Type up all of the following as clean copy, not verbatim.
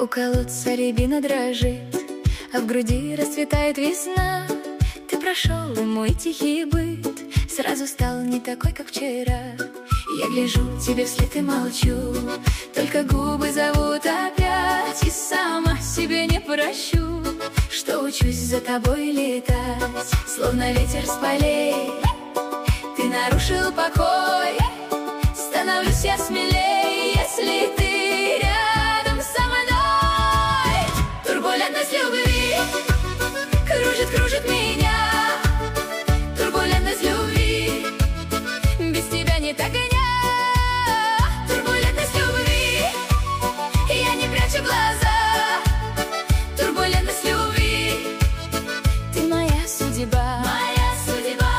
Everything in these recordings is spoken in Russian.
колодца рябина дрожит, а в груди расцветает весна. Ты прошел, и мой тихий быт сразу стал не такой, как вчера. Я гляжу тебе вслед и молчу, только губы зовут опять, и сама себе не прощу, что учусь за тобой летать, словно ветер с полей. Ты нарушил покой, становлюсь я смелей, если ты рядом со мной. Турбулентность любви кружит, кружит меня. Турбулентность любви, без тебя нет огня. Турбулентность любви, я не прячу глаза. Турбулентность любви, ты моя судьба. Моя судьба.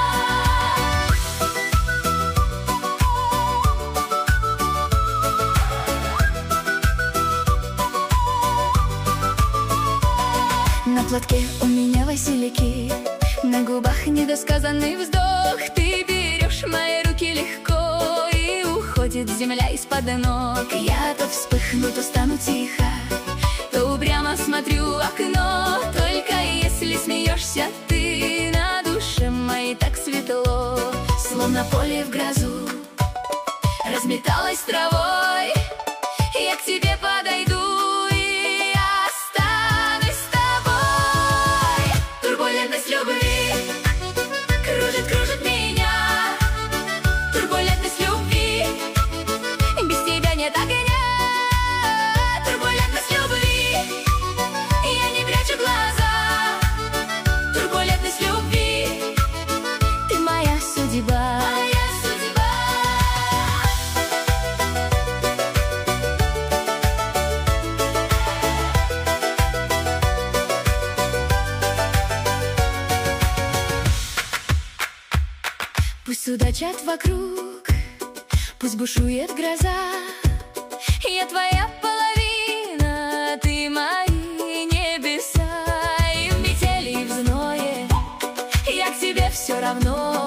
На платке у меня васильки, на губах недосказанный вздох. Ты берешь мои руки легко, и уходит земля из-под ног. Я то вспыхну, то стану тихо, то упрямо смотрю в окно. Только если смеешься ты, на душе моей так светло, словно поле в грозу разметалось травой. Я к тебе подойду и останусь с тобой. Турбулентность любви кружит, кружит меня. Турбулентность любви, без тебя нет огня. Турбулентность любви, я не прячу глаза. Турбулентность любви, ты моя судьба. Моя судьба. Пусть судачат вокруг, пусть бушует гроза. Я твоя половина, ты мои небеса. И в метели, и в зное я к тебе все равно.